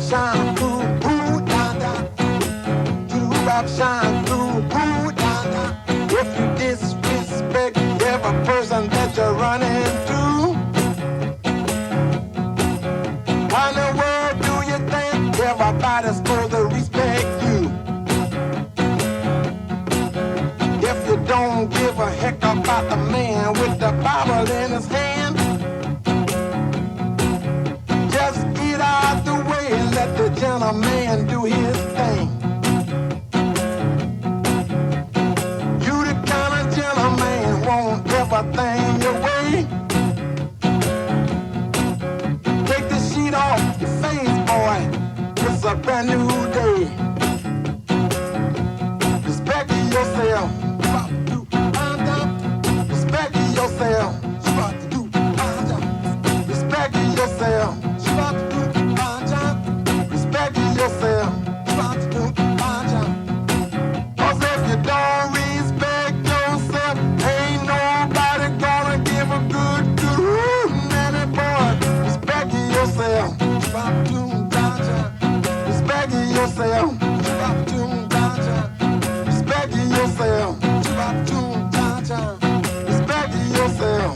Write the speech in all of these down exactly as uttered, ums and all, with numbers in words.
shine through, ooh, da, da. Doo-wop shine through, ooh, da, da. If you disrespect every person that you're running through, how in the world do you think everybody's supposed to respect you? If you don't give a heck about the man with the Bible in his hand, just get out the way and let the gentleman do his thing. You the kind of gentleman want everything your way. Take the sheet off your face, boy. It's a brand new day. Respect yourself. Respect yourself. Respect yourself. Respect yourself. Cause if you don't respect yourself, ain't nobody gonna give a good, good room, any boy. Respect yourself. Respect yourself. Respect yourself. Respect yourself.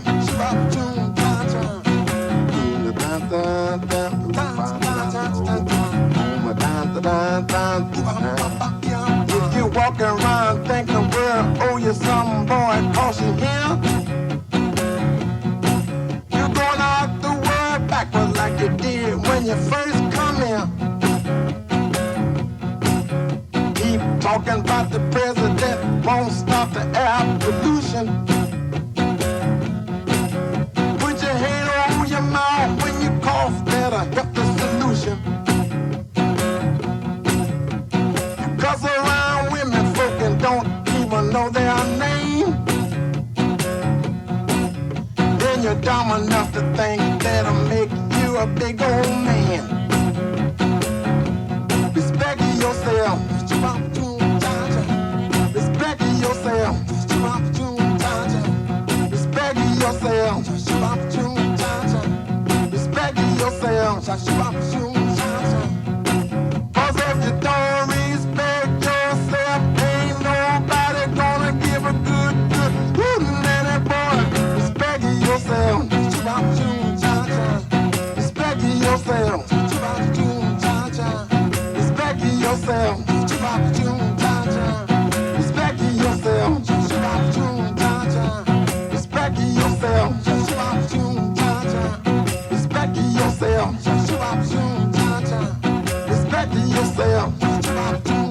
If you walking around thinking the world owe you something, boy, caution here. You're going out the world backwards like you did when you first come here. Keep talking about the president won't stop the air pollution. Put your hand over your mouth when you cough, that'll help the solution. You cuss around women folk and don't even know their name. Then you're dumb enough to think that'll make you a big old man. Respect yourself. Respect yourself. Respect yourself. Respect yourself. Cause if you don't respect yourself, ain't nobody gonna give a good, good, good nanny boy. Respect yourself. Respect yourself. Respect yourself. Respect yourself. Respect yourself. Respect yourself. Respect yourself.